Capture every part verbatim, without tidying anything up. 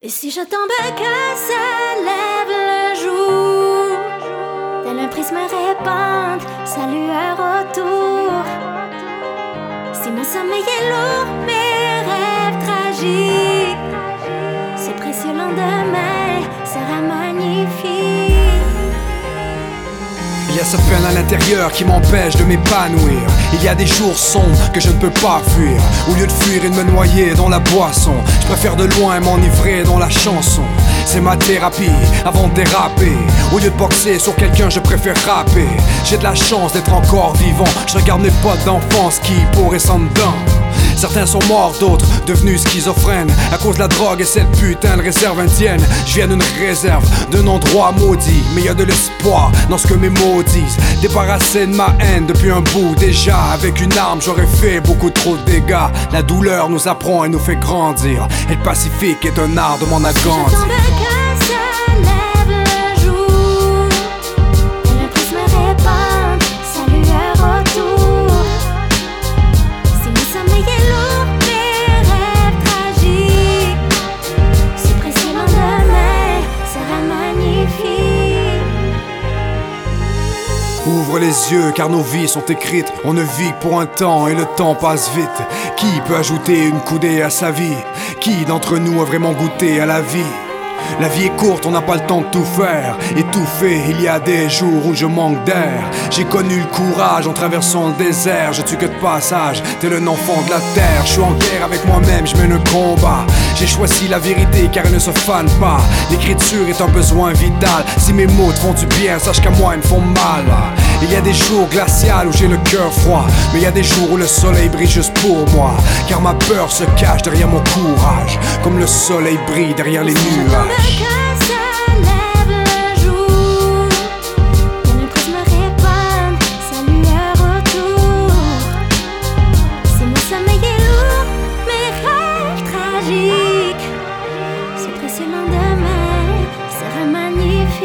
Et si j'attendais que se lève le jour, tel un prisme répande sa lueur autour. Si mon sommeil est lourd, mes rêves tragiques, ce précieux lendemain sera magnifique. Il y a cette peine à l'intérieur qui m'empêche de m'épanouir. Il y a des jours sombres que je ne peux pas fuir. Au lieu de fuir et de me noyer dans la boisson, je préfère de loin m'enivrer dans la chanson. C'est ma thérapie avant de déraper. Au lieu de boxer sur quelqu'un, je préfère rapper. J'ai de la chance d'être encore vivant. Je regarde mes potes d'enfance qui pourraient s'en dedans. Certains sont morts, d'autres devenus schizophrènes à cause de la drogue et cette putain de réserve indienne. Je viens d'une réserve, d'un endroit maudit, mais y a de l'espoir dans ce que mes mots disent. Débarrassé de ma haine depuis un bout déjà. Avec une arme j'aurais fait beaucoup trop de dégâts. La douleur nous apprend et nous fait grandir. Être pacifique est un art de m'en agrandir. Ouvre les yeux car nos vies sont écrites. On ne vit que pour un temps et le temps passe vite. Qui peut ajouter une coudée à sa vie? Qui d'entre nous a vraiment goûté à la vie? La vie est courte, on n'a pas le temps de tout faire. Étouffé, il y a des jours où je manque d'air. J'ai connu le courage en traversant le désert. Je tue que de passage, tel un enfant de la terre. Je suis en guerre avec moi-même, je mène un combat. J'ai choisi la vérité car elle ne se fane pas. L'écriture est un besoin vital. Si mes mots te font du bien, sache qu'à moi ils me font mal. Il y a des jours glaciaux où j'ai le cœur froid, mais il y a des jours où le soleil brille juste pour moi. Car ma peur se cache derrière mon courage, comme le soleil brille derrière les nuages. Que se lève le jour, tel un prisme répand sa lueur autour. Si mon sommeil est lourd, mes rêves tragiques, ce précieux lendemain sera magnifique.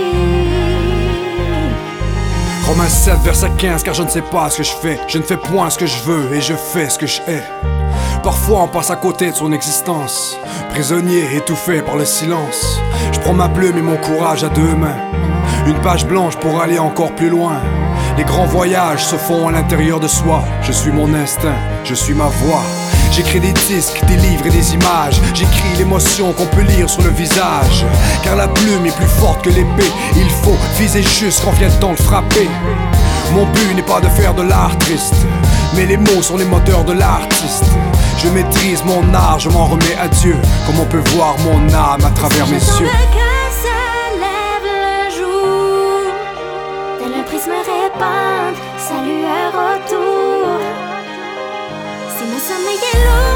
Romains sept, verset quinze, car je ne sais pas ce que je fais. Je ne fais point ce que je veux et je fais ce que je hais. Parfois on passe à côté de son existence, prisonnier étouffé par le silence. Je prends ma plume et mon courage à deux mains, une page blanche pour aller encore plus loin. Les grands voyages se font à l'intérieur de soi. Je suis mon instinct, je suis ma voix. J'écris des disques, des livres et des images. J'écris l'émotion qu'on peut lire sur le visage. Car la plume est plus forte que l'épée. Il faut viser juste quand vient le temps de frapper. Mon but n'est pas de faire de l'art triste, mais les mots sont les moteurs de l'artiste. Je maîtrise mon art, je m'en remets à Dieu, comme on peut voir mon âme à travers mes yeux. Que se lève le jour, tel un prisme répand sa lueur autour. Si mon sommeil est lourd,